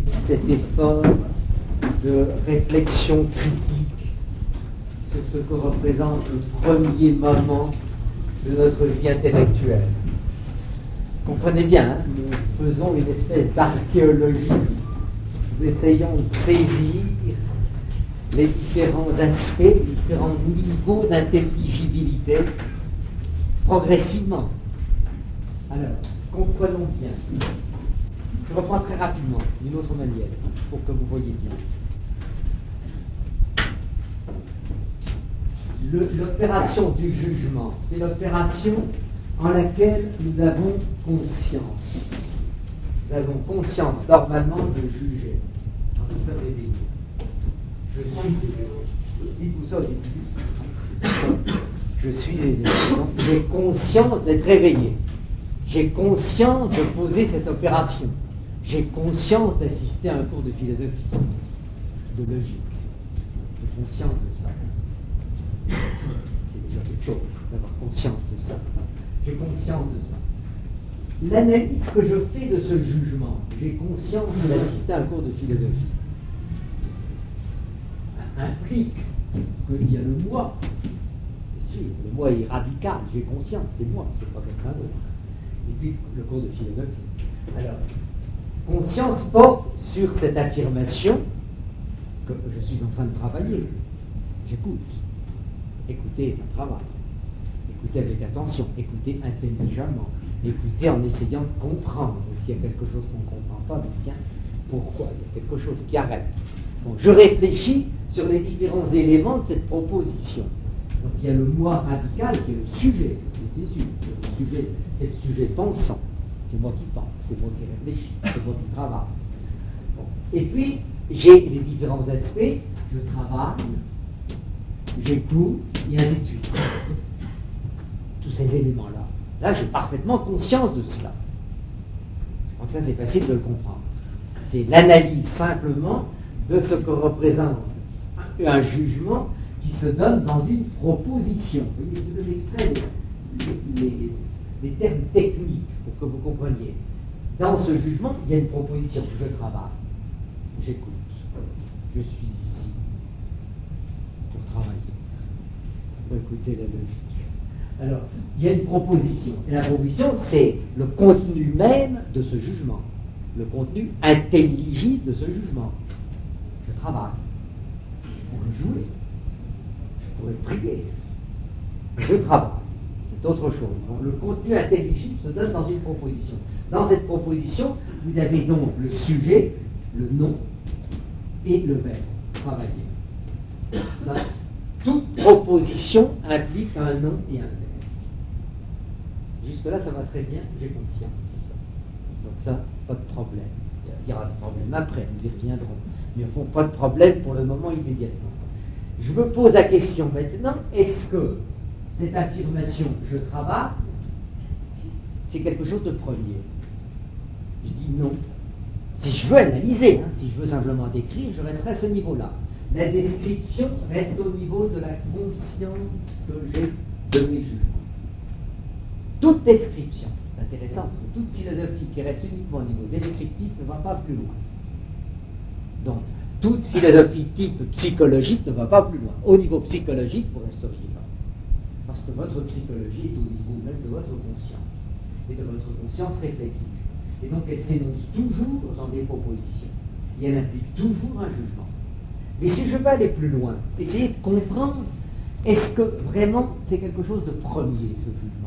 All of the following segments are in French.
cet effort de réflexion critique sur ce que représente le premier moment de notre vie intellectuelle. Comprenez bien, hein, nous faisons une espèce d'archéologie. Nous essayons de saisir les différents aspects, les différents niveaux d'intelligibilité progressivement. Alors, comprenons bien. Je reprends très rapidement, d'une autre manière, pour que vous voyez bien. L'opération du jugement, c'est l'opération en laquelle nous avons conscience. Nous avons conscience normalement de juger. Quand nous sommes éveillés. Je suis éveillé. Dites-vous ça au début. Je suis éveillé. Donc, j'ai conscience d'être éveillé. J'ai conscience de poser cette opération. J'ai conscience d'assister à un cours de philosophie, de logique. J'ai conscience de ça. C'est déjà quelque chose d'avoir conscience de ça. J'ai conscience de ça. L'analyse que je fais de ce jugement, j'ai conscience d'assister à un cours de philosophie, implique qu'il y a le moi. C'est sûr, le moi est radical, j'ai conscience, c'est moi, c'est pas quelqu'un d'autre. Et puis le cours de philosophie. Alors, conscience porte sur cette affirmation que je suis en train de travailler. J'écoute. Écoutez est un travail. Écoutez avec attention, écoutez intelligemment, écoutez en essayant de comprendre. S'il y a quelque chose qu'on ne comprend pas, mais tiens, pourquoi? Il y a quelque chose qui arrête. Donc je réfléchis sur les différents éléments de cette proposition. Donc il y a le moi radical qui est le sujet, c'est sûr, c'est le sujet pensant. C'est moi qui pense, c'est moi qui réfléchis, c'est moi qui travaille. Bon. Et puis, j'ai les différents aspects, je travaille, j'écoute, et ainsi de suite. Tous ces éléments-là. Là, j'ai parfaitement conscience de cela. Je crois que ça, c'est facile de le comprendre. C'est l'analyse simplement de ce que représente un jugement qui se donne dans une proposition. Vous voyez, je vous donne exprès les termes techniques pour que vous compreniez. Dans ce jugement, il y a une proposition. Je travaille, j'écoute, je suis ici pour travailler, pour écouter la logique. Alors, il y a une proposition. Et la proposition, c'est le contenu même de ce jugement, le contenu intelligible de ce jugement. Je travaille, je pourrais jouer, je pourrais prier, je travaille. C'est autre chose. Donc, le contenu intelligible se donne dans une proposition. Dans cette proposition, vous avez donc le sujet, le nom et le verbe. Travailler. Ça, toute proposition implique un nom et un verbe. Jusque-là, ça va très bien, j'ai conscience de ça. Donc ça, pas de problème. Il y aura des problèmes après, nous y reviendrons. Mais au fond, pas de problème pour le moment immédiatement. Je me pose la question maintenant, est-ce que cette affirmation « je travaille », c'est quelque chose de premier? Je dis non. Si je veux analyser, si je veux simplement décrire, je resterai à ce niveau-là. La description reste au niveau de la conscience que j'ai de mes jugements. Toute description, c'est intéressant, parce que toute philosophie qui reste uniquement au niveau descriptif ne va pas plus loin. Donc, toute philosophie type psychologique ne va pas plus loin. Au niveau psychologique, vous resteriez là. Parce que votre psychologie est au niveau même de votre conscience, et de votre conscience réflexive. Et donc, elle s'énonce toujours dans des propositions. Et elle implique toujours un jugement. Mais si je veux aller plus loin, essayer de comprendre, est-ce que vraiment c'est quelque chose de premier, ce jugement?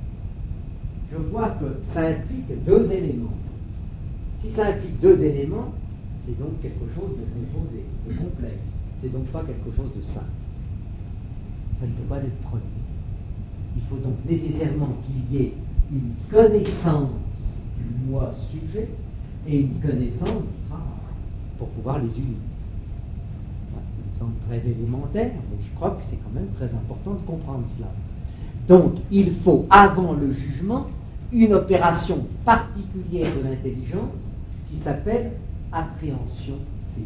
Je vois que ça implique deux éléments. Si ça implique deux éléments, c'est donc quelque chose de composé, de complexe. C'est donc pas quelque chose de simple. Ça ne peut pas être premier. Il faut donc nécessairement qu'il y ait une connaissance du moi sujet et une connaissance du travail pour pouvoir les unir. Ça me semble très élémentaire, mais je crois que c'est quand même très important de comprendre cela. Donc, il faut, avant le jugement, une opération particulière de l'intelligence qui s'appelle appréhension-saisie.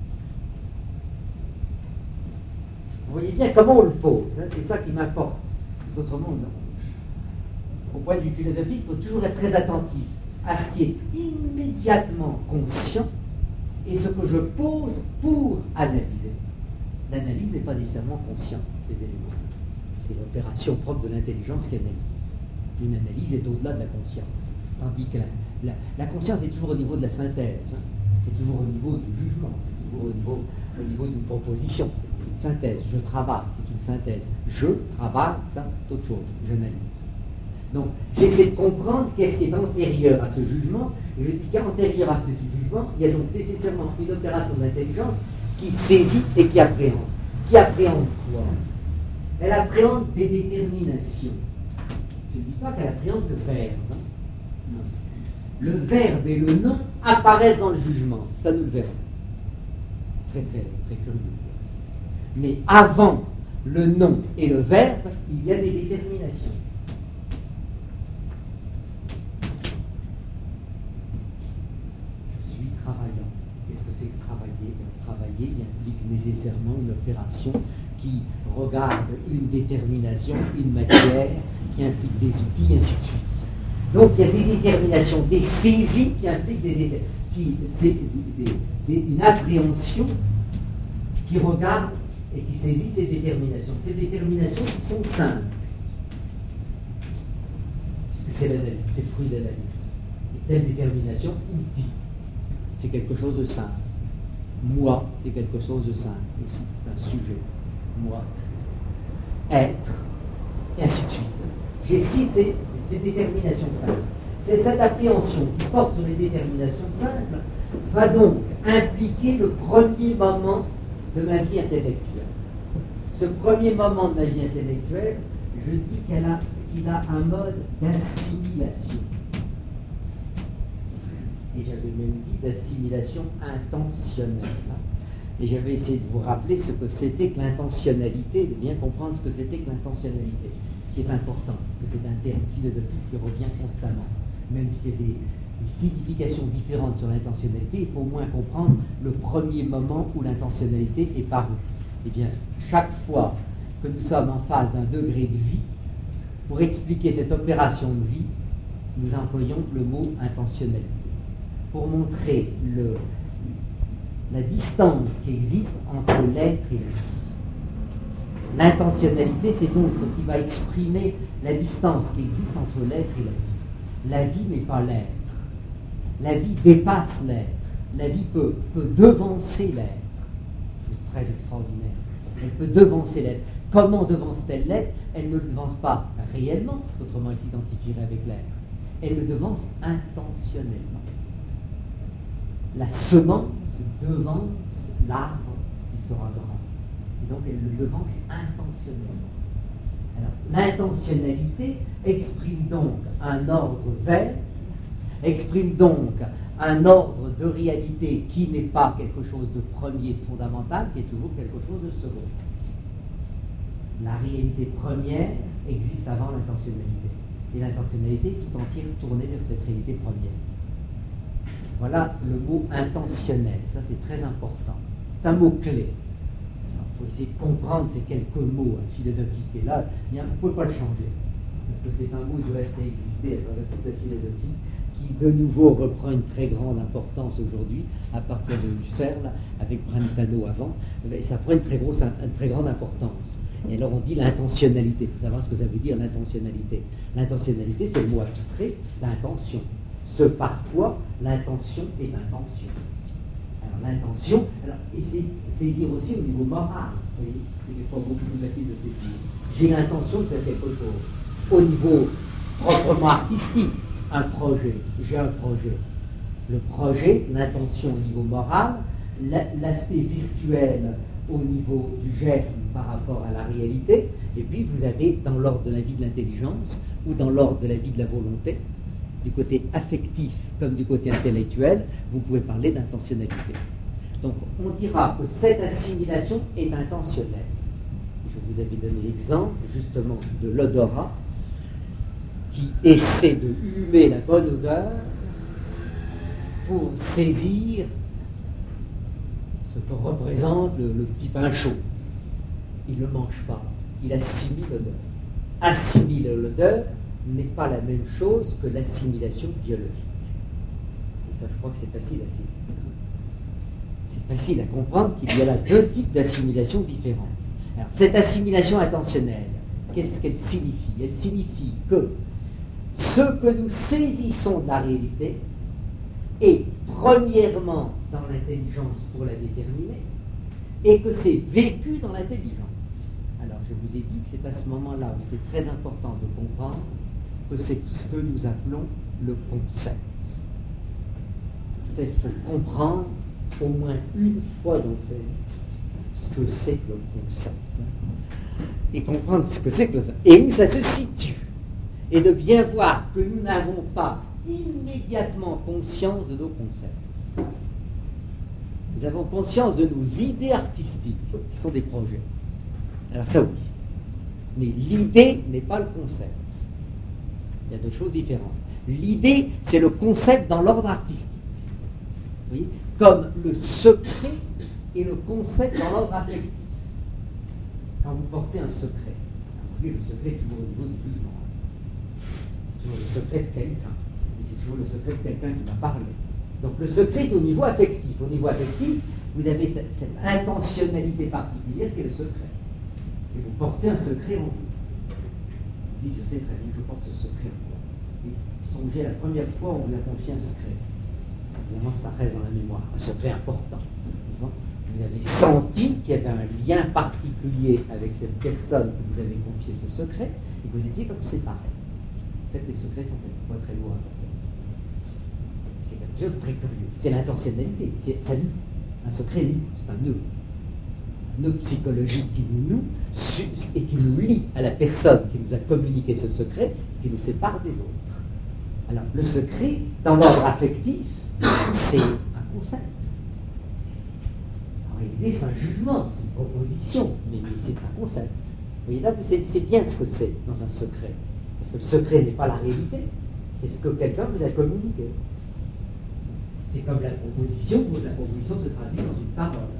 Vous voyez bien comment on le pose, c'est ça qui m'importe. Parce qu'autrement, au point de vue philosophique, il faut toujours être très attentif à ce qui est immédiatement conscient et ce que je pose pour analyser. L'analyse n'est pas nécessairement consciente, ces éléments. C'est l'opération propre de l'intelligence qui analyse. Une analyse est au-delà de la conscience. Tandis que la conscience est toujours au niveau de la synthèse. Hein. C'est toujours au niveau du jugement. C'est toujours au niveau d'une proposition. C'est une synthèse. Je travaille, c'est une synthèse. Je travaille, ça, c'est autre chose. J'analyse. Donc, j'essaie de comprendre qu'est-ce qui est antérieur à ce jugement. Et je dis qu'antérieur à ce jugement, il y a donc nécessairement une opération d'intelligence qui saisit et qui appréhende. Qui appréhende quoi? Elle appréhende des déterminations. Je ne dis pas qu'elle appréhende le verbe. Hein. Non. Le verbe et le nom apparaissent dans le jugement. Ça, nous le verrons. Très, très, très curieux. Mais avant le nom et le verbe, il y a des déterminations. Je suis travaillant. Qu'est-ce que c'est que travailler? Travailler implique nécessairement une opération qui regarde une détermination, une matière, qui implique des outils, et ainsi de suite. Donc il y a des déterminations, des saisies qui impliquent une appréhension qui regarde et qui saisit ces déterminations. Ces déterminations qui sont simples, puisque c'est l'analyse, c'est le fruit de l'analyse. Et telle détermination, outil, c'est quelque chose de simple. Moi, c'est quelque chose de simple aussi, c'est un sujet. Moi, être, et ainsi de suite. J'ai cité ces déterminations simples. C'est cette appréhension qui porte sur les déterminations simples va donc impliquer le premier moment de ma vie intellectuelle. Ce premier moment de ma vie intellectuelle, je dis qu'il a un mode d'assimilation. Et j'avais même dit d'assimilation intentionnelle. Et j'avais essayé de vous rappeler ce que c'était que l'intentionnalité, de bien comprendre ce que c'était que l'intentionnalité. Ce qui est important, parce que c'est un terme philosophique qui revient constamment. Même s'il y a des significations différentes sur l'intentionnalité, il faut au moins comprendre le premier moment où l'intentionnalité est parue. Eh bien, chaque fois que nous sommes en face d'un degré de vie, pour expliquer cette opération de vie, nous employons le mot intentionnalité. Pour montrer la distance qui existe entre l'être et la vie. L'intentionnalité, c'est donc ce qui va exprimer la distance qui existe entre l'être et la vie. La vie n'est pas l'être. La vie dépasse l'être. La vie peut devancer l'être. C'est très extraordinaire. Elle peut devancer l'être. Comment devance-t-elle l'être? Elle ne le devance pas réellement, parce qu'autrement elle s'identifierait avec l'être. Elle le devance intentionnellement. La semence devance l'arbre qui sera grand. Et donc elle le devance intentionnellement. Alors, l'intentionnalité exprime donc un ordre vert, exprime donc un ordre de réalité qui n'est pas quelque chose de premier, de fondamental, qui est toujours quelque chose de second. La réalité première existe avant l'intentionnalité. Et l'intentionnalité est tout entière tournée vers cette réalité première. Voilà le mot intentionnel. Ça, c'est très important. C'est un mot-clé. Il faut essayer de comprendre ces quelques mots philosophiques. Et là, vous ne pouvez pas le changer. Parce que c'est un mot du reste à exister à travers toute la philosophie, qui de nouveau reprend une très grande importance aujourd'hui, à partir de Husserl, avec Brentano avant. Et ça prend une très grande importance. Et alors on dit l'intentionnalité. Il faut savoir ce que ça veut dire l'intentionnalité. L'intentionnalité, c'est le mot abstrait, l'intention. Ce par quoi l'intention est intention. Alors l'intention, et c'est saisir aussi au niveau moral. Vous voyez, c'est pas beaucoup plus facile de saisir. J'ai l'intention de faire quelque chose. Au niveau proprement artistique, un projet. J'ai un projet. Le projet, l'intention au niveau moral, l'aspect virtuel au niveau du germe par rapport à la réalité, et puis vous avez dans l'ordre de la vie de l'intelligence ou dans l'ordre de la vie de la volonté, du côté affectif comme du côté intellectuel, vous pouvez parler d'intentionnalité. Donc on dira que cette assimilation est intentionnelle. Je vous avais donné l'exemple justement de l'odorat qui essaie de humer la bonne odeur pour saisir ce que représente le petit pain chaud. Il ne le mange pas, il assimile l'odeur. Assimiler l'odeur n'est pas la même chose que l'assimilation biologique. Et ça, je crois que c'est facile à saisir. facile à comprendre qu'il y a là deux types d'assimilation différentes. Alors, cette assimilation intentionnelle, qu'est-ce qu'elle signifie? Elle signifie que ce que nous saisissons de la réalité est premièrement dans l'intelligence pour la déterminer, et que c'est vécu dans l'intelligence. Alors, je vous ai dit que c'est à ce moment-là où c'est très important de comprendre que c'est ce que nous appelons le concept. Il faut comprendre au moins une fois dans sa vie ce que c'est que le concept. Et comprendre ce que c'est que le concept. Et où ça se situe. Et de bien voir que nous n'avons pas immédiatement conscience de nos concepts. Nous avons conscience de nos idées artistiques, qui sont des projets. Alors ça oui. Mais l'idée n'est pas le concept. Il y a deux choses différentes. L'idée, c'est le concept dans l'ordre artistique. Vous voyez ? Comme le secret est le concept dans l'ordre affectif. Quand vous portez un secret, vous voyez, le secret est toujours au niveau du jugement. C'est toujours le secret de quelqu'un. Et c'est toujours le secret de quelqu'un qui m'a parlé. Donc le secret est au niveau affectif. Au niveau affectif, vous avez cette intentionnalité particulière qui est le secret. Et vous portez un secret en vous. Vous dites, je sais très bien que je porte ce secret en moi. Et songez à la première fois où on vous a confié un secret. Évidemment, ça reste dans la mémoire. Un secret important. Vous avez senti qu'il y avait un lien particulier avec cette personne que vous avez confié ce secret, et que vous étiez comme séparés. Vous savez que les secrets sont quelquefois très lourds à porter. C'est quelque chose de très curieux. C'est l'intentionnalité. Ça noue. Un secret noue. C'est un nœud. Un nœud psychologique qui nous noue et qui nous lie à la personne qui nous a communiqué ce secret, qui nous sépare des autres. Alors, le secret, dans l'ordre affectif, c'est un concept. En réalité, c'est un jugement, c'est une proposition, mais c'est un concept. Vous voyez là, c'est bien ce que c'est dans un secret. Parce que le secret n'est pas la réalité, c'est ce que quelqu'un vous a communiqué. C'est comme la proposition se traduit dans une parole.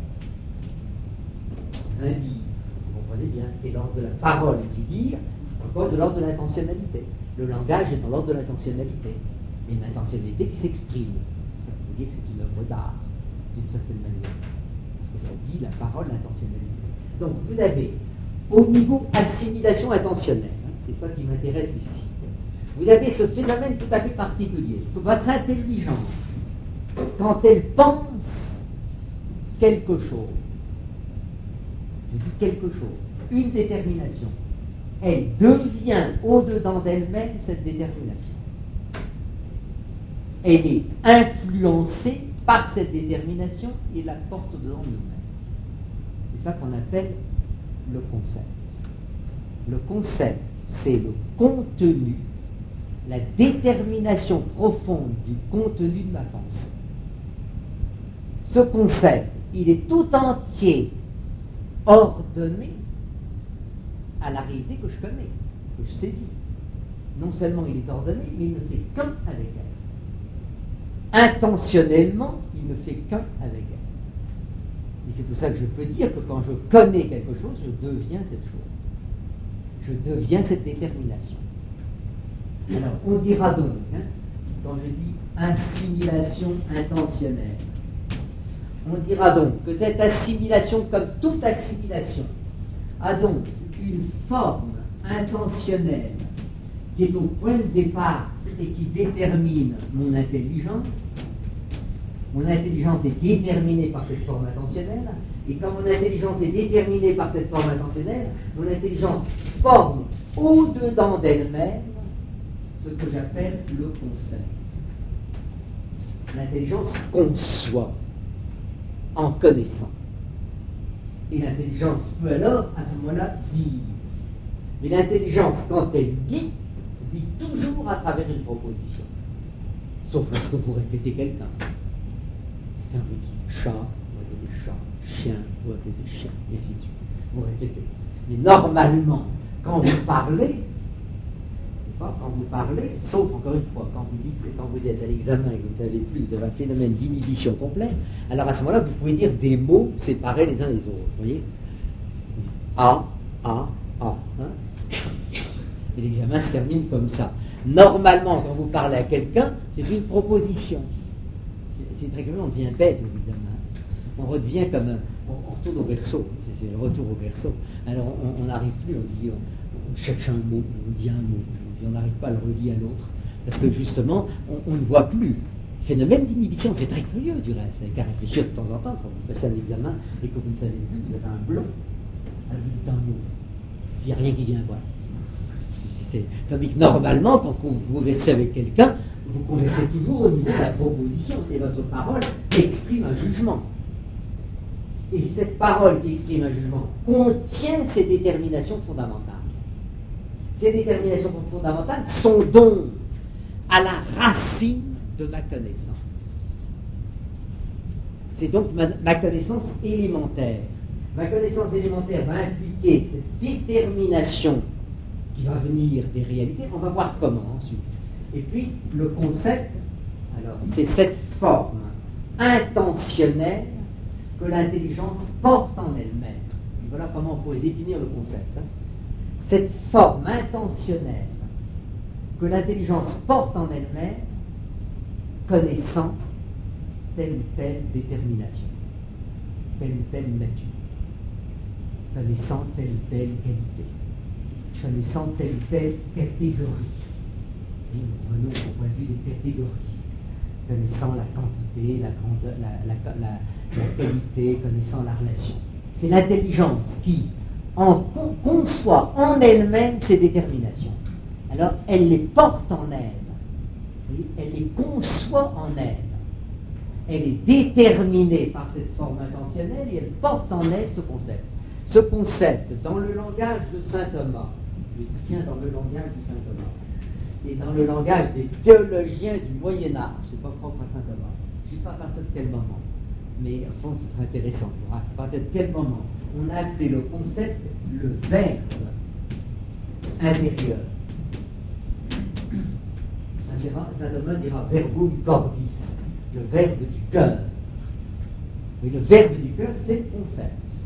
Un dit, vous comprenez bien, et l'ordre de la parole et du dire, c'est encore de l'ordre de l'intentionnalité. Le langage est dans l'ordre de l'intentionnalité, mais une intentionnalité qui s'exprime. Ça veut dire que c'est une œuvre d'art, d'une certaine manière. Parce que ça dit la parole, l'intentionnalité. Donc vous avez, au niveau assimilation intentionnelle, c'est ça qui m'intéresse ici, vous avez ce phénomène tout à fait particulier, que votre intelligence, quand elle pense quelque chose, je dis quelque chose, une détermination, elle devient au-dedans d'elle-même cette détermination. Elle est influencée par cette détermination et la porte devant nous-mêmes. C'est ça qu'on appelle le concept. Le concept, c'est le contenu, la détermination profonde du contenu de ma pensée. Ce concept, il est tout entier ordonné à la réalité que je connais, que je saisis. Non seulement il est ordonné, mais il ne fait qu'un avec elle. Intentionnellement, il ne fait qu'un avec elle. Et c'est pour ça que je peux dire que quand je connais quelque chose, je deviens cette chose. Je deviens cette détermination. Alors, on dira donc, quand je dis assimilation intentionnelle, on dira donc que cette assimilation, comme toute assimilation, a donc une forme intentionnelle qui est au point de départ et qui détermine mon intelligence. Mon intelligence est déterminée par cette forme intentionnelle, et quand mon intelligence est déterminée par cette forme intentionnelle, mon intelligence forme au-dedans d'elle-même ce que j'appelle le concept. L'intelligence conçoit en connaissant. Et l'intelligence peut alors, à ce moment-là, dire. Mais l'intelligence, quand elle dit toujours à travers une proposition. Sauf lorsque vous répétez quelqu'un. Quelqu'un vous dit chat, vous répétez chat, chien, vous répétez chien, et ainsi de suite. Vous répétez. Mais normalement, quand vous parlez, sauf encore une fois, quand vous dites que quand vous êtes à l'examen et que vous ne savez plus, vous avez un phénomène d'inhibition complet, alors à ce moment-là, vous pouvez dire des mots séparés les uns les autres. Vous voyez ? A. Hein ? Et l'examen se termine comme ça. Normalement, quand vous parlez à quelqu'un, c'est une proposition. C'est très curieux, on devient bête aux examens. on redevient comme on retourne au berceau, c'est le retour au berceau. Alors on n'arrive plus, on cherche un mot, on dit un mot, on n'arrive pas à le relier à l'autre, parce que justement, on ne voit plus. Phénomène d'inhibition, c'est très curieux du reste, il n'y a qu'à réfléchir de temps en temps, quand vous passez un examen et que vous ne savez plus, vous avez un blanc, alors vous dites un mot, puis il n'y a rien qui vient voir. Tandis que normalement, quand vous conversez avec quelqu'un, vous conversez toujours au niveau de la proposition, et votre parole exprime un jugement. Et cette parole qui exprime un jugement contient ces déterminations fondamentales. Ces déterminations fondamentales sont donc à la racine de ma connaissance. C'est donc ma connaissance élémentaire. Ma connaissance élémentaire va impliquer cette détermination qui va venir des réalités. On va voir comment ensuite. Et puis, le concept, alors, c'est cette forme intentionnelle que l'intelligence porte en elle-même. Et voilà comment on pourrait définir le concept. Cette forme intentionnelle que l'intelligence porte en elle-même, connaissant telle ou telle détermination, telle ou telle nature, connaissant telle ou telle qualité, connaissant telle ou telle catégorie. Venons au point de vue des catégories, connaissant la quantité, la qualité, connaissant la relation. C'est l'intelligence qui conçoit en elle-même ces déterminations. Alors, elle les porte en elle, elle les conçoit en elle. Elle est déterminée par cette forme intentionnelle et elle porte en elle ce concept. Ce concept, dans le langage de saint Thomas, je tiens dans le langage de saint Thomas, et dans le langage des théologiens du Moyen-Âge, c'est pas propre à saint Thomas, je ne sais pas à partir de quel moment, mais au fond ce serait intéressant, à partir de quel moment on a appelé le concept le verbe intérieur. Saint Thomas dira verbum cordis, le verbe du cœur. Mais le verbe du cœur, c'est le concept.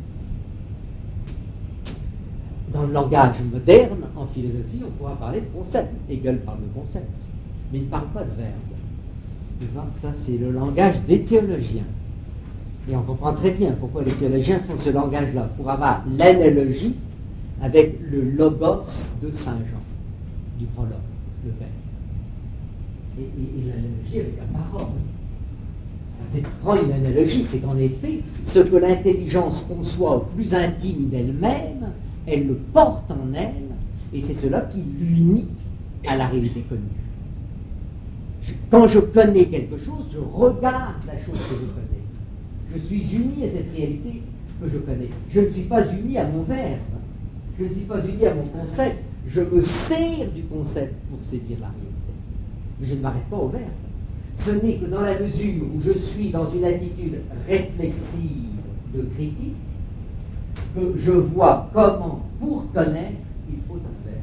Dans le langage moderne, en philosophie, on pourra parler de concept. Hegel parle de concept, mais il ne parle pas de verbe. Ça, c'est le langage des théologiens. Et on comprend très bien pourquoi les théologiens font ce langage-là, pour avoir l'analogie avec le logos de Saint Jean, du prologue, le verbe. Et l'analogie avec la parole. C'est prendre une analogie, c'est qu'en effet, ce que l'intelligence conçoit au plus intime d'elle-même, elle le porte en elle, et c'est cela qui l'unit à la réalité connue. Quand je connais quelque chose, je regarde la chose que je connais. Je suis uni à cette réalité que je connais. Je ne suis pas uni à mon verbe, je ne suis pas uni à mon concept, je me sers du concept pour saisir la réalité. Mais je ne m'arrête pas au verbe. Ce n'est que dans la mesure où je suis dans une attitude réflexive de critique que je vois comment, pour connaître, il faut un verbe.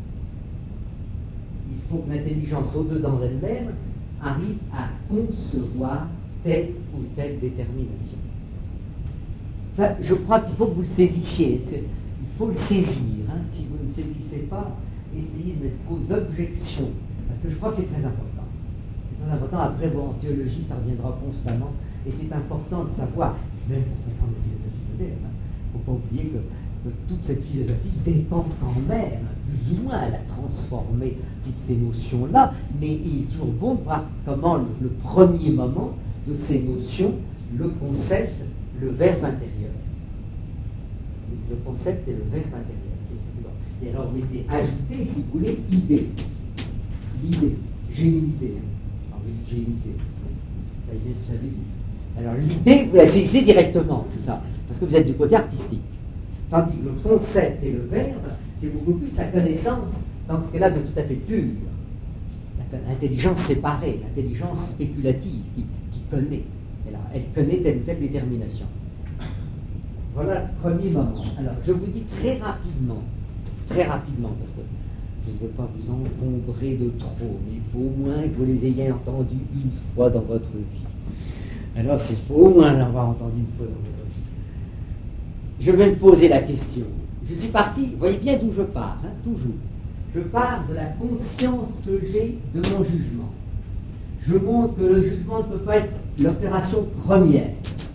Il faut que l'intelligence au-dedans d'elle-même arrive à concevoir telle ou telle détermination. Ça, je crois qu'il faut que vous le saisissiez. Il faut le saisir. Si vous ne saisissez pas, essayez de mettre vos objections. Parce que je crois que c'est très important. C'est très important. Après, en théologie, ça reviendra constamment. Et c'est important de savoir, même pour comprendre la philosophie moderne, il ne faut pas oublier que toute cette philosophie dépend quand même, plus ou moins, elle a transformé toutes ces notions-là, mais il est toujours bon de voir comment le premier moment de ces notions, le concept, le verbe intérieur. Le concept et le verbe intérieur. C'est ce qui va. Et alors, vous mettez ajouter, si vous voulez, idée. L'idée. J'ai une idée. Alors, j'ai une idée. Ça y est, vous savez. Alors, l'idée, vous la saisissez directement, tout ça, parce que vous êtes du côté artistique. Tandis que le concept et le verbe, c'est beaucoup plus la connaissance, dans ce cas-là, de tout à fait pure. L'intelligence séparée, l'intelligence spéculative, qui connaît. Elle connaît telle ou telle détermination. Voilà le premier moment. Alors, je vous dis très rapidement, parce que je ne veux pas vous encombrer de trop, mais il faut au moins que vous les ayez entendus une fois dans votre vie. Alors, il faut au moins l'avoir entendu une fois dans votre vie. Je vais me poser la question. Je suis parti, vous voyez bien d'où je pars, toujours. Je pars de la conscience que j'ai de mon jugement. Je montre que le jugement ne peut pas être l'opération première.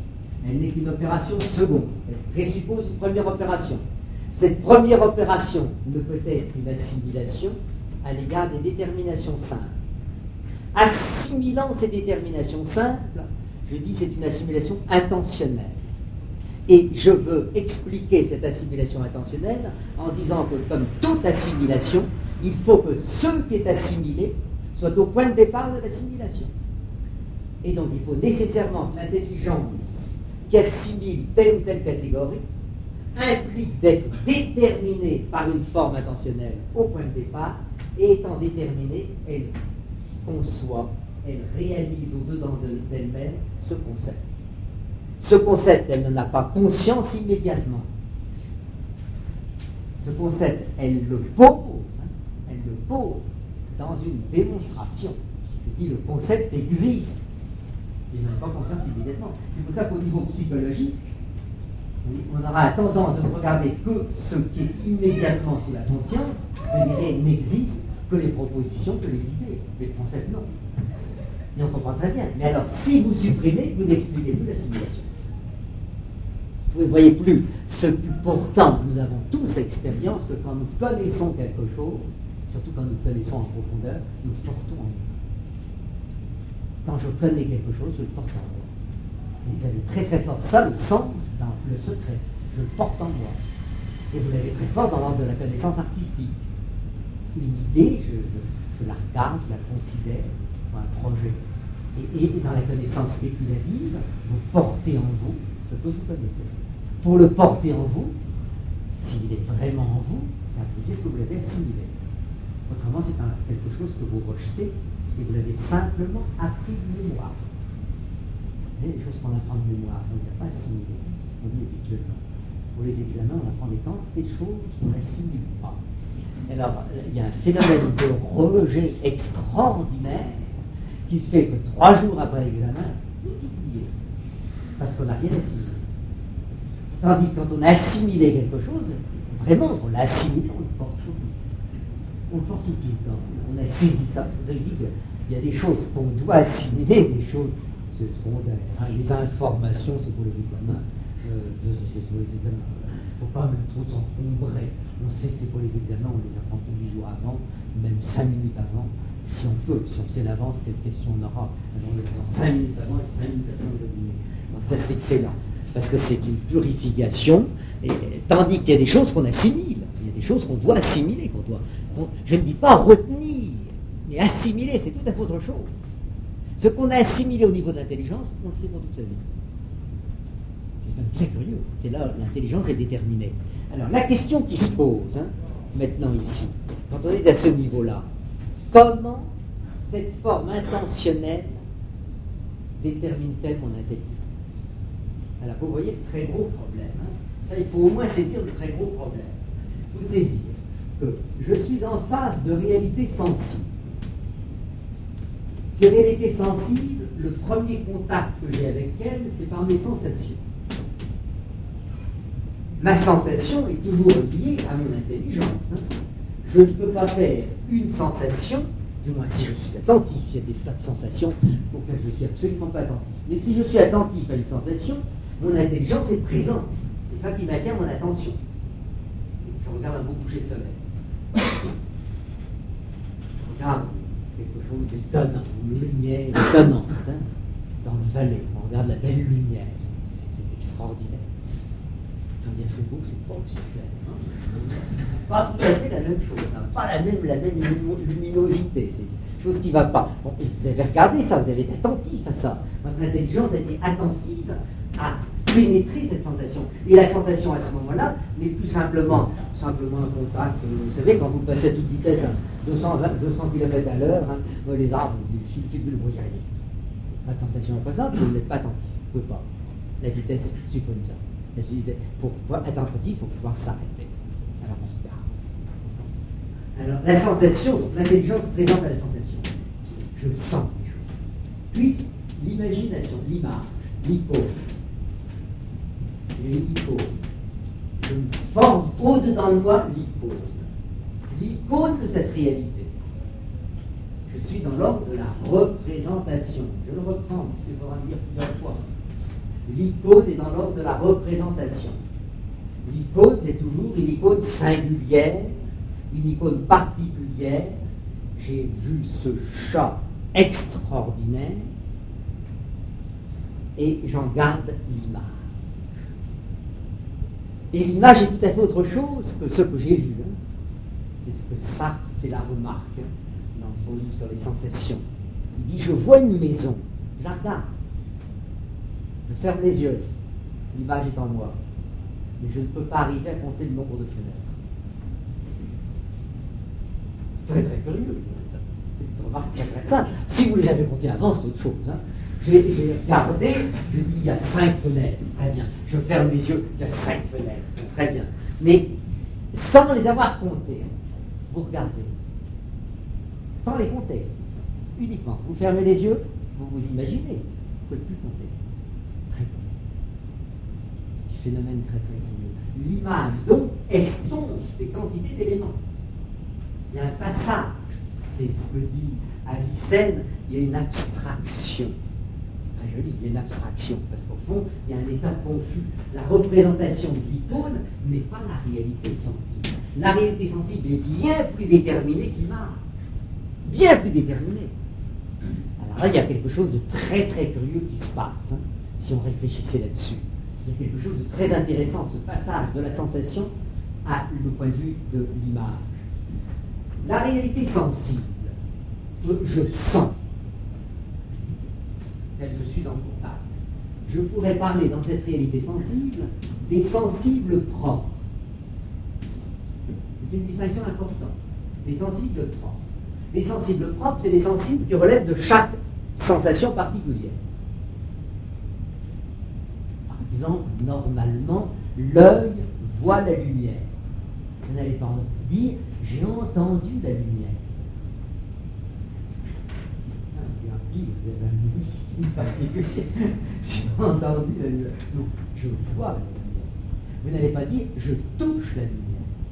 Elle n'est qu'une opération seconde. Elle présuppose une première opération. Cette première opération ne peut être une assimilation à l'égard des déterminations simples. Assimilant ces déterminations simples, je dis c'est une assimilation intentionnelle. Et je veux expliquer cette assimilation intentionnelle en disant que, comme toute assimilation, il faut que ce qui est assimilé soit au point de départ de l'assimilation. Et donc il faut nécessairement que l'intelligence qui assimile telle ou telle catégorie implique d'être déterminée par une forme intentionnelle au point de départ, et étant déterminée, elle conçoit, elle réalise au-dedans d'elle-même ce concept. Ce concept, elle n'en a pas conscience immédiatement. Ce concept, elle le pose dans une démonstration. Je dis, le concept existe. Et je n'en ai pas conscience immédiatement. C'est pour ça qu'au niveau psychologique, on aura tendance à ne regarder que ce qui est immédiatement sous la conscience, je dirais, n'existe que les propositions, que les idées. Les concepts, non. Et on comprend très bien. Mais alors, si vous supprimez, vous n'expliquez plus l'assimilation. Vous ne voyez plus ce que pourtant nous avons tous expérience que quand nous connaissons quelque chose, surtout quand nous connaissons en profondeur, nous le portons en nous. Quand je connais quelque chose, je le porte en moi. Et vous avez très très fort ça, le sens dans le secret. Je le porte en moi. Et vous l'avez très fort dans l'ordre de la connaissance artistique. Une idée, je la regarde, je la considère comme un projet. Et dans la connaissance spéculative, vous portez en vous ce que vous connaissez. Pour le porter en vous, s'il est vraiment en vous, ça veut dire que vous l'avez assimilé. Autrement, c'est quelque chose que vous rejetez et vous l'avez simplement appris de mémoire. Vous savez, les choses qu'on apprend de mémoire, on ne les a pas assimilées. C'est ce qu'on dit habituellement. Pour les examens, on apprend des quantités de choses qu'on n'assimile pas. Alors, il y a un phénomène de rejet extraordinaire qui fait que 3 jours après l'examen, tout est oublié. Parce qu'on n'a rien assimilé. Tandis que quand on a assimilé quelque chose, vraiment, on l'a assimilé, on le porte tout. On le porte tout le temps. On a saisi ça. Vous avez dit qu'il y a des choses qu'on doit assimiler, des choses secondaires. Les informations, c'est pour les examens. C'est pour les examens. Il ne faut pas même trop s'encombrer. On sait que c'est pour les examens, on les apprend tous les jours avant, même 5 minutes avant, si on peut, si on sait l'avance quelle question on aura. Alors, on le prend 5 minutes avant et 5 minutes après on examiner. Donc ça c'est excellent, parce que c'est une purification, et, tandis qu'il y a des choses qu'on assimile, il y a des choses qu'on doit assimiler, je ne dis pas retenir, mais assimiler, c'est tout à fait autre chose. Ce qu'on a assimilé au niveau de l'intelligence, on le sait pour toute sa vie. C'est même très curieux, c'est là l'intelligence est déterminée. Alors la question qui se pose, maintenant ici, quand on est à ce niveau-là, comment cette forme intentionnelle détermine-t-elle mon intelligence? Alors vous voyez le très gros problème. Ça, il faut au moins saisir le très gros problème. Il faut saisir que je suis en face de réalités sensibles. Ces réalités sensibles, le premier contact que j'ai avec elles, c'est par mes sensations. Ma sensation est toujours liée à mon intelligence. Je ne peux pas faire une sensation, du moins si je suis attentif, il y a des tas de sensations auxquelles je ne suis absolument pas attentif. Mais si je suis attentif à une sensation, mon intelligence est présente. C'est ça qui maintient mon attention. Je regarde un beau coucher de soleil. Je regarde quelque chose d'étonnant, une lumière étonnante dans le Valais. On regarde la belle lumière. C'est extraordinaire. On dit, c'est beau, c'est pas aussi clair. Pas tout à fait la même chose, pas la même luminosité, c'est une chose qui ne va pas. Bon, vous avez regardé ça, vous avez été attentif à ça. Votre intelligence a été attentive à pénétrer cette sensation. Et la sensation à ce moment-là n'est plus simplement un contact. Vous savez, quand vous passez à toute vitesse à 200 km à l'heure, les arbres, ils figurent le bruit arrive. Pas de sensation après ça, vous n'êtes pas attentif. Vous ne pouvez pas. La vitesse supprime ça. Pour pouvoir être attentif, il faut pouvoir s'arrêter. Alors on regarde. Alors la sensation, l'intelligence présente à la sensation. Je sens les choses. Puis l'imagination, l'image, l'icône. L'icône. Je me forme au-dedans de moi l'icône. L'icône de cette réalité. Je suis dans l'ordre de la représentation. Je le reprends parce qu'il faudra me dire plusieurs fois. L'icône est dans l'ordre de la représentation. L'icône, c'est toujours une icône singulière, une icône particulière. J'ai vu ce chat extraordinaire et j'en garde l'image. Et l'image est tout à fait autre chose que ce que j'ai vu. C'est ce que Sartre fait la remarque dans son livre sur les sensations. Il dit, je vois une maison, je la regarde, je ferme les yeux, l'image est en moi, mais je ne peux pas arriver à compter le nombre de fenêtres. C'est très très curieux, c'est une remarque très très simple. Si vous les avez comptées avant, c'est autre chose. J'ai regardé, je dis il y a 5 fenêtres, très bien. Je ferme les yeux, il y a 5 fenêtres, très bien. Mais sans les avoir comptées, vous regardez, sans les compter, uniquement. Vous fermez les yeux, vous vous imaginez, vous ne pouvez plus compter. Très bien. Petit phénomène très très curieux. L'image, donc, estompe des quantités d'éléments. Il y a un passage, c'est ce que dit Avicenne, il y a une abstraction. C'est très joli, il y a une abstraction, parce qu'au fond, il y a un état confus. La représentation de l'icône n'est pas la réalité sensible. La réalité sensible est bien plus déterminée que l'image. Bien plus déterminée. Alors là, il y a quelque chose de très très curieux qui se passe, si on réfléchissait là-dessus. Il y a quelque chose de très intéressant, ce passage de la sensation à le point de vue de l'image. La réalité sensible, je sens, je suis en contact. Je pourrais parler dans cette réalité sensible des sensibles propres. C'est une distinction importante. Les sensibles propres. Les sensibles propres, c'est des sensibles qui relèvent de chaque sensation particulière. Par exemple, normalement, l'œil voit la lumière. Vous n'allez pas dire « j'ai entendu la lumière ». Il y a un pire, il y a la nuit particulière. J'ai entendu la lumière. Donc, je vois la lumière. Vous n'allez pas dire « je touche la lumière ».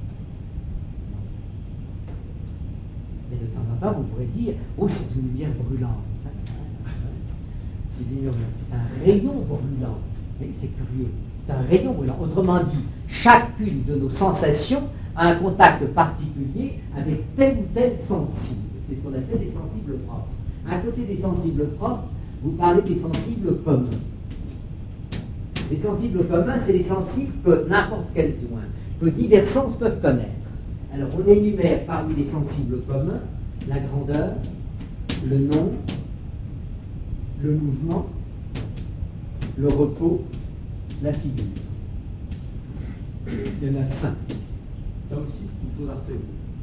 Mais de temps en temps, vous pourrez dire « oh, c'est une lumière brûlante ». C'est un rayon brûlant. Mais c'est curieux. C'est un rayon brûlant. Autrement dit, chacune de nos sensations a un contact particulier avec tel ou tel sensible. C'est ce qu'on appelle les sensibles propres. À côté des sensibles propres, vous parlez des sensibles communs. Les sensibles communs, c'est les sensibles que n'importe quel point, que divers sens peuvent connaître. Alors, on énumère parmi les sensibles communs la grandeur, le nom, le mouvement, le repos, la figure. Il y en a 5. Ça aussi, il faudra retenir.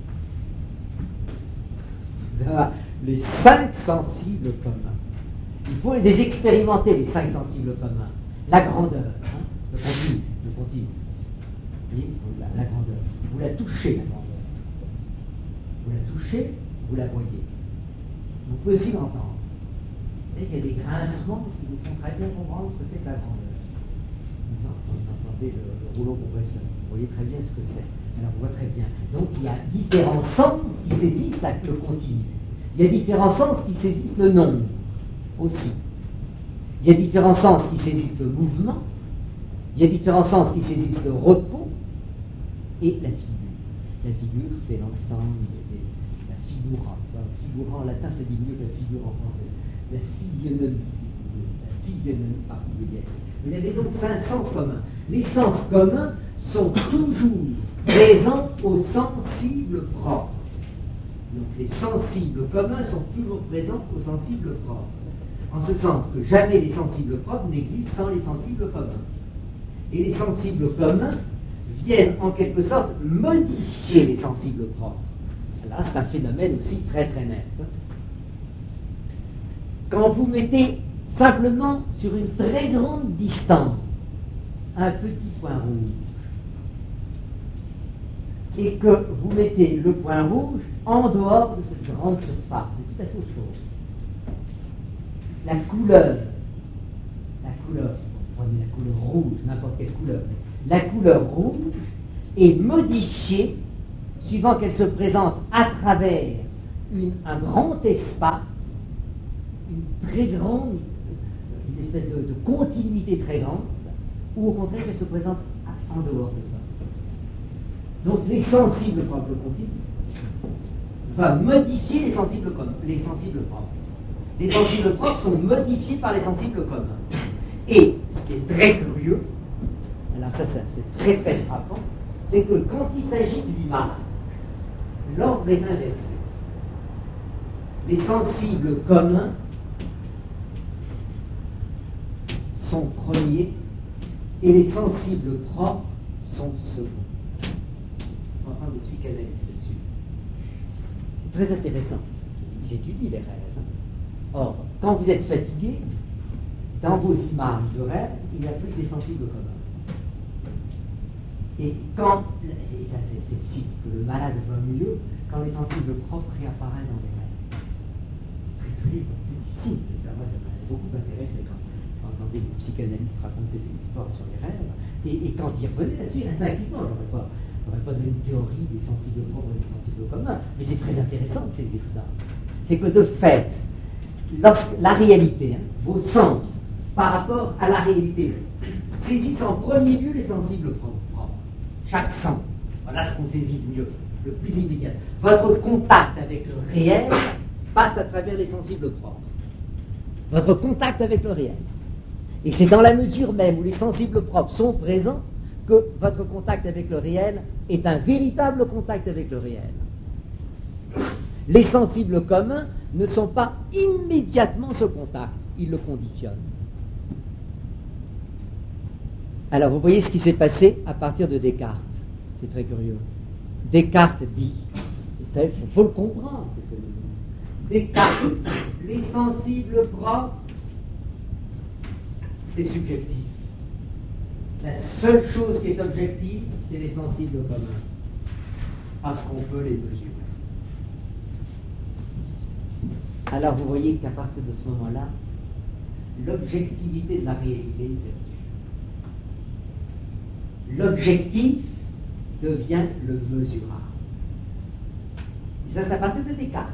Vous avez les 5 sensibles communs. Il faut les expérimenter, les 5 sensibles communs. La grandeur, le continu. Et la grandeur. Vous la touchez, la grandeur. Vous la touchez, vous la voyez. Vous pouvez aussi l'entendre. Vous voyez qu'il y a des grincements qui vous font très bien comprendre ce que c'est que la grandeur. Vous entendez le rouleau compresseur. Vous voyez très bien ce que c'est. Alors, on voit très bien. Donc, il y a différents sens qui saisissent le continu. Il y a différents sens qui saisissent le nombre aussi. Il y a différents sens qui saisissent le mouvement. Il y a différents sens qui saisissent le repos et la figure. La figure, c'est l'ensemble de la figura. Figura en latin, ça dit mieux que la figure en français. La physionomie, la physionomie particulière. Vous avez donc 5 sens communs. Les sens communs sont toujours présents aux sensibles propres. Donc les sensibles communs sont toujours présents aux sensibles propres. En ce sens que jamais les sensibles propres n'existent sans les sensibles communs. Et les sensibles communs viennent en quelque sorte modifier les sensibles propres. Là, c'est un phénomène aussi très très net. Quand vous mettez simplement sur une très grande distance un petit point rouge et que vous mettez le point rouge en dehors de cette grande surface, c'est tout à fait autre chose. La couleur, prenez la couleur rouge, n'importe quelle couleur, la couleur rouge est modifiée suivant qu'elle se présente à travers un grand espace, une espèce de continuité très grande, ou au contraire elle se présente en dehors de ça. Donc les sensibles propres, le continu, va modifier les sensibles propres. Les sensibles propres sont modifiés par les sensibles communs. Et ce qui est très curieux, alors ça c'est très très frappant, c'est que quand il s'agit de l'image, l'ordre est inversé. Les sensibles communs sont premiers et les sensibles propres sont seconds. On va entendre le psychanalyste là-dessus. C'est très intéressant, parce qu'ils étudient les rêves. Or, quand vous êtes fatigué, dans vos images de rêve, il n'y a plus que des sensibles communs. Et quand, c'est le signe que le malade va mieux, quand les sensibles propres réapparaissent dans les rêves. Très curieux, petit signe, ça m'a beaucoup intéressé quand j'entendais les psychanalystes raconter ces histoires sur les rêves, et quand ils revenaient là-dessus, instinctivement, je n'aurais pas donné une théorie des sensibles propres et des sensibles communs, mais c'est très intéressant de saisir ça. C'est que de fait, lorsque la réalité, vos sens, par rapport à la réalité, saisissent en premier lieu les sensibles propres. Chaque sens, voilà ce qu'on saisit le mieux, le plus immédiat. Votre contact avec le réel passe à travers les sensibles propres. Votre contact avec le réel. Et c'est dans la mesure même où les sensibles propres sont présents que votre contact avec le réel est un véritable contact avec le réel. Les sensibles communs ne sont pas immédiatement ce contact, ils le conditionnent. Alors vous voyez ce qui s'est passé à partir de Descartes. C'est très curieux. Descartes dit, et ça il faut le comprendre, Descartes dit, les sensibles propres, c'est subjectif. La seule chose qui est objective, c'est les sensibles communs. Parce qu'on peut les mesurer. Alors vous voyez qu'à partir de ce moment-là, l'objectivité de la réalité est perdue. L'objectif devient le mesurable. Et ça, c'est à partir de Descartes.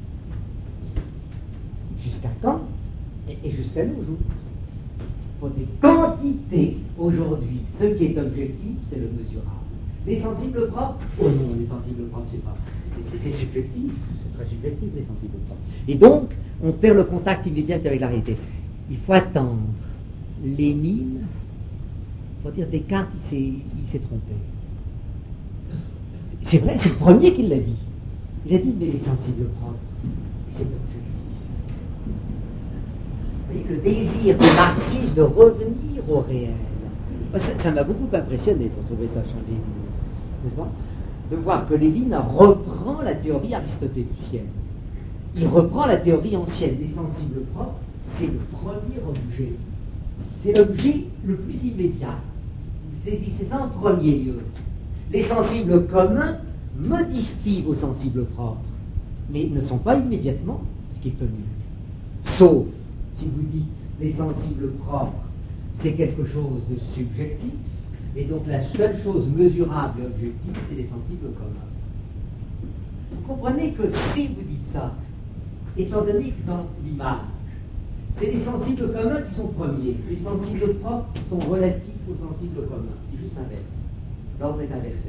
Jusqu'à Kant et jusqu'à nos jours. Pour des quantités, aujourd'hui, ce qui est objectif, c'est le mesurable. Les sensibles propres, oh non, les sensibles propres, c'est subjectif, c'est très subjectif, les sensibles propres. Et donc, on perd le contact immédiat avec la réalité. Il faut attendre. Lénine, pour dire Descartes, il s'est trompé. C'est vrai, c'est le premier qui l'a dit. Il a dit, mais les sensibles propres, c'est objectif. Vous voyez, le désir des marxistes de revenir au réel. Ça m'a beaucoup impressionné pour trouver ça chez Lénine, n'est-ce pas? De voir que Lénine reprend la théorie aristotélicienne. Il reprend la théorie ancienne. Les sensibles propres, c'est le premier objet. C'est l'objet le plus immédiat. Vous saisissez ça en premier lieu. Les sensibles communs modifient vos sensibles propres, mais ne sont pas immédiatement ce qui est connu. Sauf si vous dites les sensibles propres, c'est quelque chose de subjectif, et donc la seule chose mesurable et objective, c'est les sensibles communs. Vous comprenez que si vous dites ça, étant donné que dans l'image, c'est les sensibles communs qui sont premiers, les sensibles propres sont relatifs aux sensibles communs, c'est juste inverse. L'ordre est inversé.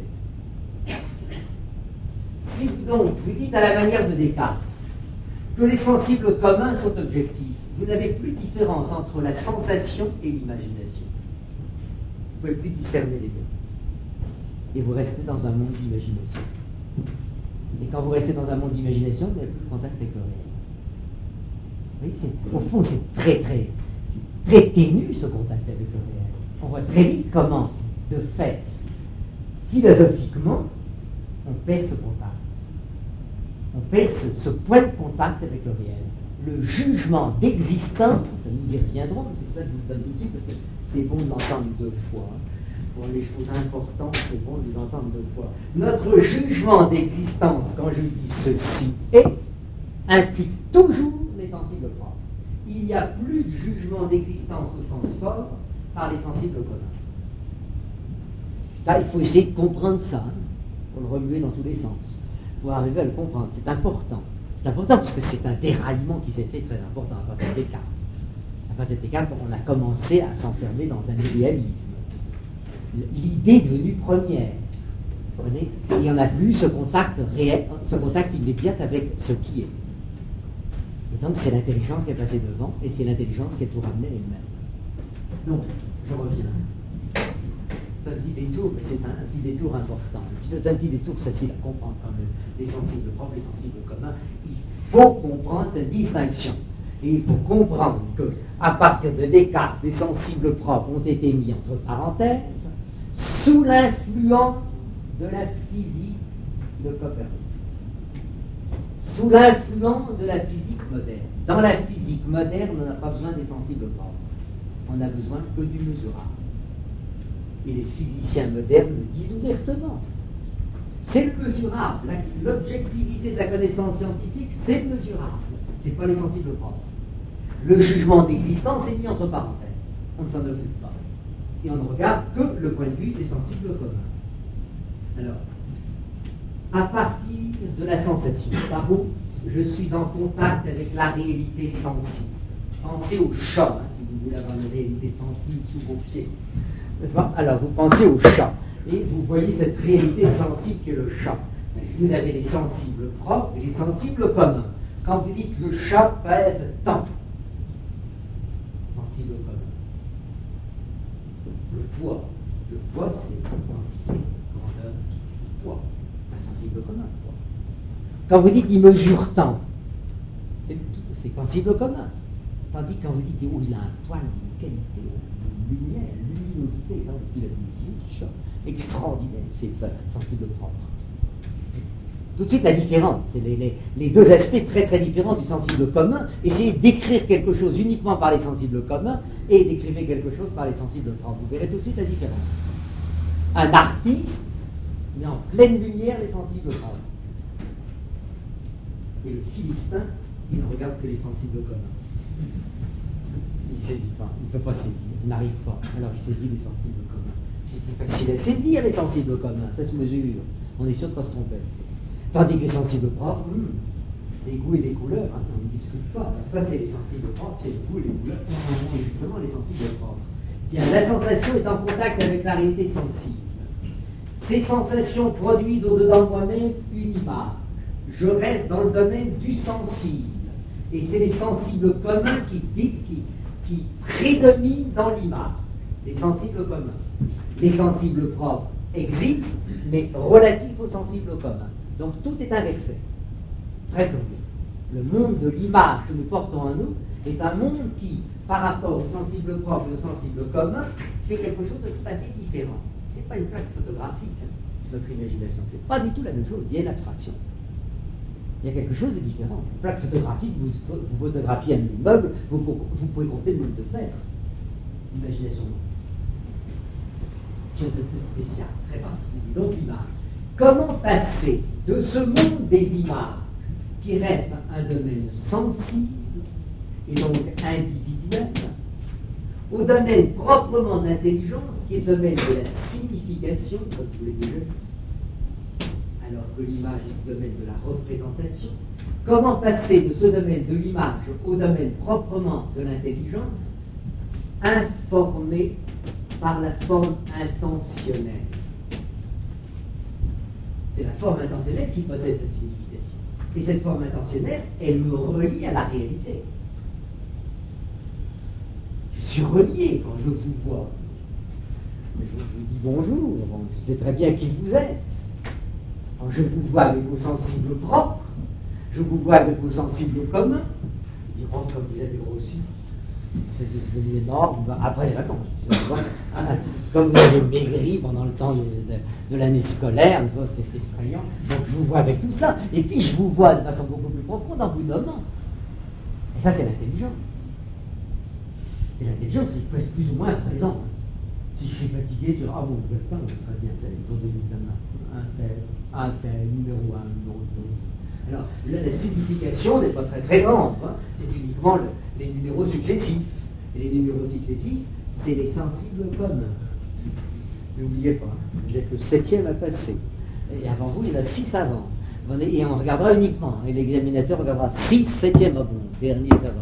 Si donc vous dites à la manière de Descartes que les sensibles communs sont objectifs, vous n'avez plus de différence entre la sensation et l'imagination. Vous ne pouvez plus discerner les deux. Et vous restez dans un monde d'imagination. Et quand vous restez dans un monde d'imagination, vous n'avez plus de contact avec le réel. Vous voyez, au fond, c'est très ténu ce contact avec le réel. On voit très vite comment, de fait, philosophiquement, on perd ce contact. On perd ce point de contact avec le réel. Le jugement d'existence, nous y reviendrons, c'est pour ça que je vous le donne tout de suite, parce que c'est bon de l'entendre deux fois. Pour les choses importantes, c'est bon de les entendre deux fois. Notre jugement d'existence, quand je dis ceci est, implique toujours les sensibles propres. Il n'y a plus de jugement d'existence au sens fort par les sensibles communs. Là, il faut essayer de comprendre ça, pour le remuer dans tous les sens, pour arriver à le comprendre. C'est important. C'est important parce que c'est un déraillement qui s'est fait très important à partir de Descartes. À À partir de Descartes, on a commencé à s'enfermer dans un idéalisme. L'idée est devenue première. Vous comprenez ? Et on n'a plus ce contact réel, ce contact immédiat avec ce qui est. Et donc c'est l'intelligence qui est passée devant, et c'est l'intelligence qui est tout ramenée elle-même. Donc, je reviens. C'est un petit détour, mais c'est un petit détour important. Et puis c'est un petit détour facile à comprendre quand même. Les sensibles propres, les sensibles communs. Il faut comprendre cette distinction. Et il faut comprendre qu'à partir de Descartes, les sensibles propres ont été mis entre parenthèses sous l'influence de la physique de Copernic. Sous l'influence de la physique moderne. Dans la physique moderne, on n'a pas besoin des sensibles propres. On n'a besoin que du mesurable. Et les physiciens modernes le disent ouvertement. C'est le mesurable. L'objectivité de la connaissance scientifique, c'est le mesurable. Ce n'est pas les sensibles propres. Le jugement d'existence est mis entre parenthèses. On ne s'en occupe pas. Et on ne regarde que le point de vue des sensibles communs. Alors, à partir de la sensation, par où je suis en contact avec la réalité sensible. Pensez au chat, si vous voulez avoir une réalité sensible sous vos pieds. Alors, vous pensez au chat, et vous voyez cette réalité sensible qu'est le chat. Vous avez les sensibles propres et les sensibles communs. Quand vous dites le chat pèse tant, sensible commun. Le poids c'est quantité, grandeur, poids. C'est un sensible commun, poids. Quand vous dites il mesure tant, c'est sensible commun. Tandis que quand vous dites il a un poil, une qualité, une lumière, une luminosité, il a des yeux extraordinaires, c'est sensible propre. Tout de suite la différence, c'est les deux aspects très très différents du sensible commun. Essayez d'écrire quelque chose uniquement par les sensibles communs et d'écrivez quelque chose par les sensibles propres. Vous verrez tout de suite la différence. Un artiste met en pleine lumière les sensibles propres. Et le Philistin, il ne regarde que les sensibles communs. Il ne saisit pas, il ne peut pas saisir, il n'arrive pas. Alors il saisit les sensibles communs. C'est plus facile à saisir les sensibles communs, ça se mesure. On est sûr de ne pas se tromper. Tandis que les sensibles propres, des goûts et des couleurs, on ne discute pas. Alors ça, c'est les sensibles propres, c'est les goûts et les couleurs. C'est justement les sensibles propres. Bien, la sensation est en contact avec la réalité sensible. Ces sensations produisent au-dedans de moi-même une image. Je reste dans le domaine du sensible. Et c'est les sensibles communs qui prédominent dans l'image. Les sensibles communs. Les sensibles propres existent, mais relatifs aux sensibles communs. Donc tout est inversé. Très curieux. Le monde de l'image que nous portons en nous est un monde qui, par rapport aux sensibles propres et aux sensibles communs, fait quelque chose de tout à fait différent. Ce n'est pas une plaque photographique, notre imagination. Ce n'est pas du tout la même chose. Il y a une abstraction. Il y a quelque chose de différent. Une plaque photographique, vous photographiez un immeuble, vous pouvez compter le nombre de fenêtres. L'imagination, non. Chose spéciale, très particulière. Donc l'image. Comment passer de ce monde des images, qui reste un domaine sensible et donc individuel, au domaine proprement d'intelligence, qui est le domaine de la signification, comme vous l'avez déjà dit, alors que l'image est le domaine de la représentation. Comment passer de ce domaine de l'image au domaine proprement de l'intelligence, informé par la forme intentionnelle. C'est la forme intentionnelle qui possède sa signification. Et cette forme intentionnelle, elle me relie à la réalité. Je suis relié quand je vous vois. Je vous dis bonjour, je sais très bien qui vous êtes. Quand je vous vois avec vos sensibles propres, je vous vois avec vos sensibles communs. Ils diront comme vous êtes grossi. C'est devenu énorme après les vacances. Comme vous avez maigri pendant le temps de l'année scolaire, c'est effrayant. Donc je vous vois avec tout ça. Et puis je vous vois de façon beaucoup plus profonde en vous nommant. Et ça, c'est l'intelligence. C'est l'intelligence, c'est presque plus ou moins présent. Si je suis fatigué, je dis, ah bon, quelqu'un, très bien, ils ont des examens. Un tel, numéro 1, numéro 2. Alors, la signification n'est pas très très grande. C'est uniquement les numéros successifs. Et les numéros successifs, c'est les sensibles communs. N'oubliez pas, vous êtes le 7e à passer. Et avant vous, il y en a 6 avant. Et on regardera uniquement. Et l'examinateur regardera 6 7e avant. Dernier, ça va.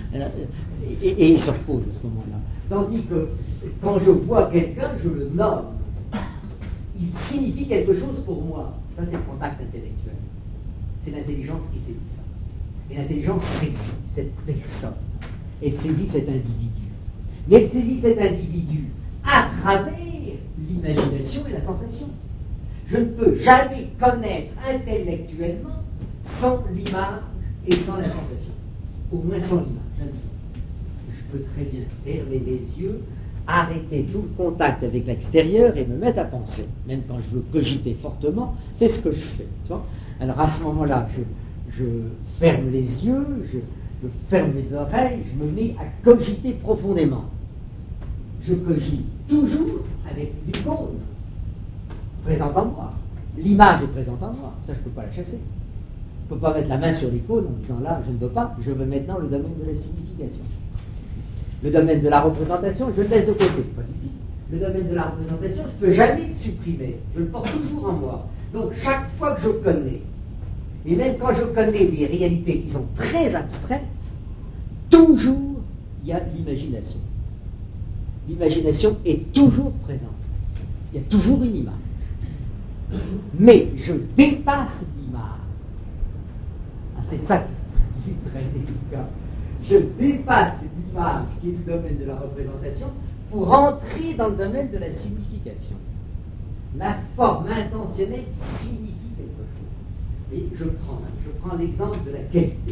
Et il se repose à ce moment-là. Tandis que quand je vois quelqu'un, je le nomme. Il signifie quelque chose pour moi. Ça, c'est le contact intellectuel. C'est l'intelligence qui saisit ça. Et l'intelligence saisit cette personne. Elle saisit cet individu. Mais elle saisit cet individu à travers l'imagination et la sensation. Je ne peux jamais connaître intellectuellement sans l'image et sans la sensation. Au moins sans l'image. Je peux très bien fermer les yeux, arrêter tout le contact avec l'extérieur et me mettre à penser. Même quand je veux cogiter fortement, c'est ce que je fais. Tu vois. Alors à ce moment-là, je ferme les yeux, je ferme mes oreilles, je me mets à cogiter profondément. Je cogite toujours avec l'icône présente en moi. L'image est présente en moi, ça je ne peux pas la chasser. Je ne peux pas mettre la main sur l'icône en disant là, je ne veux pas, je veux maintenant le domaine de la signification. Le domaine de la représentation, je le laisse de côté, pas du tout. Le domaine de la représentation, je ne peux jamais le supprimer, je le porte toujours en moi. Donc chaque fois que je connais, et même quand je connais des réalités qui sont très abstraites, toujours il y a l'imagination. L'imagination est toujours présente. Il y a toujours une image. Mais je dépasse l'image. Ah, c'est ça qui est très délicat. Je dépasse l'image qui est le domaine de la représentation pour entrer dans le domaine de la signification. La forme intentionnelle signifie quelque chose. Et je prends l'exemple de la qualité.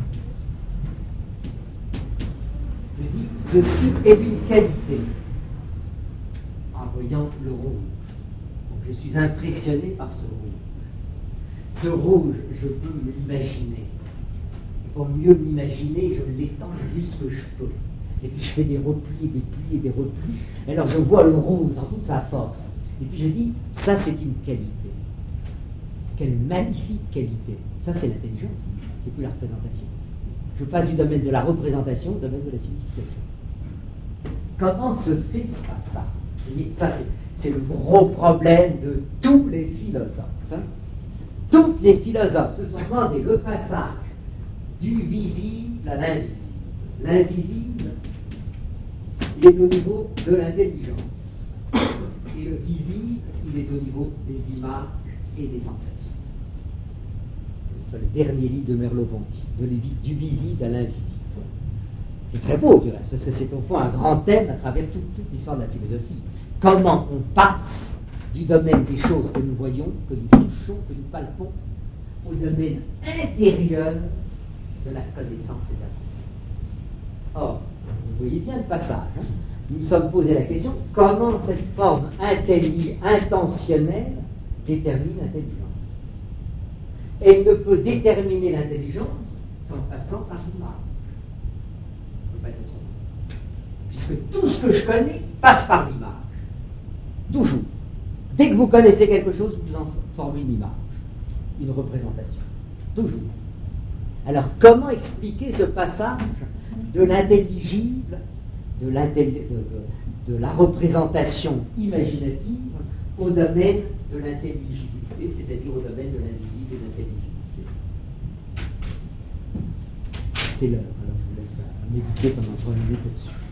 Je dis, ceci est une qualité. En voyant le rouge. Donc, je suis impressionné par ce rouge. Ce rouge, je peux me l'imaginer. Pour mieux m'imaginer, je l'étends juste ce que je peux. Et puis je fais des replis, des plis et des replis. Et alors je vois le rouge dans toute sa force. Et puis je dis, ça c'est une qualité. Quelle magnifique qualité. Ça c'est l'intelligence, c'est plus la représentation. Je passe du domaine de la représentation au domaine de la signification. Comment se fait ce passage? Ça c'est le gros problème de tous les philosophes. Hein? Toutes les philosophes se sont demandé le passage du visible à l'invisible. L'invisible, il est au niveau de l'intelligence. Et le visible, il est au niveau des images et des sensations. C'est le dernier livre de Merleau-Ponty, du visible à l'invisible. C'est très beau, du reste, parce que c'est au fond un grand thème à travers toute l'histoire de la philosophie. Comment on passe du domaine des choses que nous voyons, que nous touchons, que nous palpons, au domaine intérieur de la connaissance et de la pensée. Or, vous voyez bien le passage. Hein? Nous nous sommes posé la question, comment cette forme intentionnelle détermine l'intelligence? Elle ne peut déterminer l'intelligence qu'en passant par l'image. Ça ne peut pas être autrement. Puisque tout ce que je connais passe par l'image. Toujours. Dès que vous connaissez quelque chose, vous en formez une image, une représentation. Toujours. Alors, comment expliquer ce passage de l'intelligible, de la représentation imaginative au domaine de l'intelligibilité, c'est-à-dire au domaine de l'invisible et de l'intelligibilité? C'est l'heure, alors je vous laisse méditer pendant 3 minutes là-dessus.